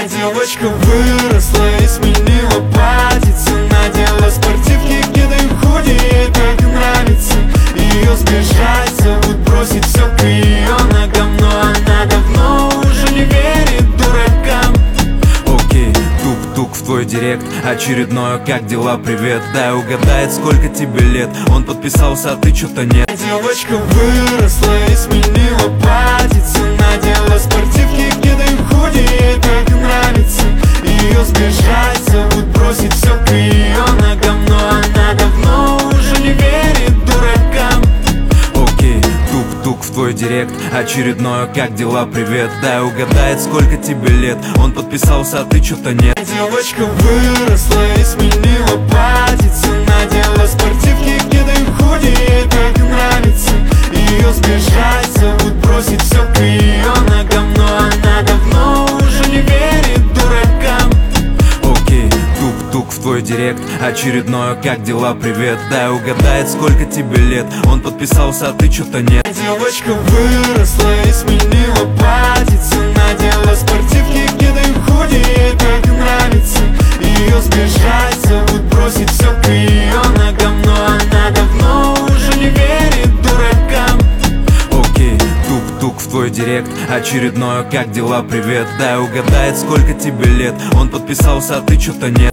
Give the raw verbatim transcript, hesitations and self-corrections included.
Девочка выросла и сменила платьице, надела спортивки, кеды и худи, ей так нравится. Ее сбежать зовут, бросить все к ее ногам, но она давно уже не верит дуракам. Окей, тук-тук в твой директ, очередное, как дела, привет. Дай угадает, сколько тебе лет. Он подписался, а ты чё-то нет. Девочка выросла и сменила платьице, надела спортивки, кеды и худи, ей так нравится. Ее сбежать зовут, бросить все к ее ногам, но она давно уже не верит дуракам. Окей, тук-тук в твой директ, очередное, как дела, привет. Дай угадает, сколько тебе лет. Он подписался, а ты чё-то нет. Девочка выросла и сменила платьице, надела спортивки, кеды и худи, ей так нравится. Ее сбежать зовут, бросить все к ее ногам, но она давно уже не верит дуракам. Окей, тук-тук в твой директ, очередное, как дела, привет. Дай угадает, сколько тебе лет. Он подписался, а ты чё-то нет. Девочка выросла и сменила платьице, надела спортивки, кеды и худи, ей так нравится. Ее сбежать зовут, бросить все к ее ногам, но она давно уже не верит дуракам. Окей, тук-тук в твой директ, очередное, как дела, привет. Дай угадает, сколько тебе лет. Он подписался, а ты чё-то нет.